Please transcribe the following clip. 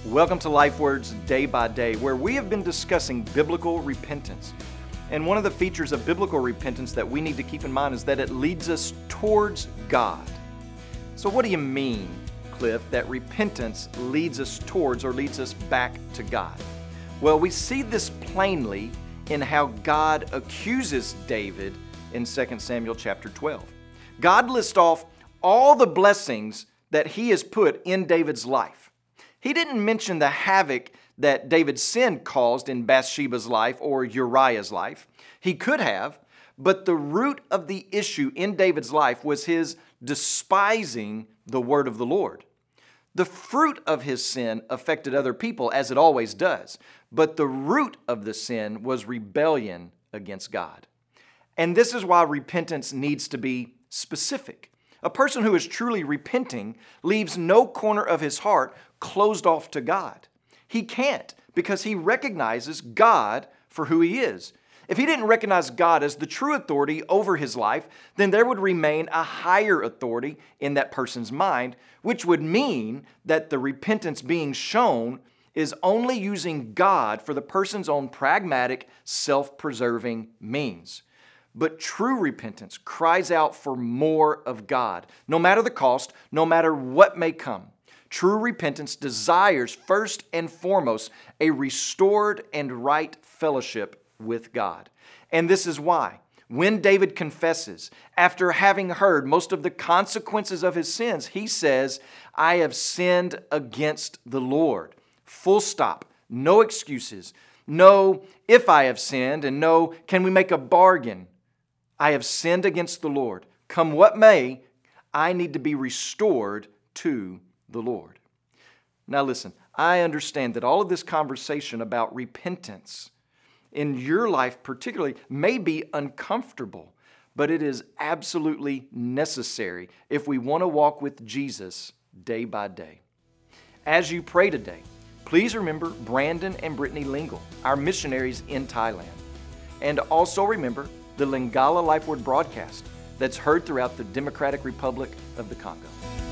Welcome to Life Words Day by Day, where we have been discussing biblical repentance. And one of the features of biblical repentance that we need to keep in mind is that it leads us towards God. So what do you mean, Cliff, that repentance leads us towards or leads us back to God? Well, we see this plainly in how God accuses David in 2 Samuel chapter 12. God lists off all the blessings that He has put in David's life. He didn't mention the havoc that David's sin caused in Bathsheba's life or Uriah's life. He could have, but the root of the issue in David's life was his despising the word of the Lord. The fruit of his sin affected other people, as it always does, but the root of the sin was rebellion against God. And this is why repentance needs to be specific. A person who is truly repenting leaves no corner of his heart closed off to God. He can't, because he recognizes God for who He is. If he didn't recognize God as the true authority over his life, then there would remain a higher authority in that person's mind, which would mean that the repentance being shown is only using God for the person's own pragmatic, self-preserving means. But true repentance cries out for more of God, no matter the cost, no matter what may come. True repentance desires first and foremost a restored and right fellowship with God. And this is why, when David confesses, after having heard most of the consequences of his sins, he says, "I have sinned against the Lord." Full stop. No excuses. No, if I have sinned, and no, can we make a bargain? I have sinned against the Lord. Come what may, I need to be restored to the Lord. Now listen, I understand that all of this conversation about repentance in your life particularly may be uncomfortable, but it is absolutely necessary if we want to walk with Jesus day by day. As you pray today, please remember Brandon and Brittany Lingle, our missionaries in Thailand. And also remember the Lingala Life Word broadcast that's heard throughout the Democratic Republic of the Congo.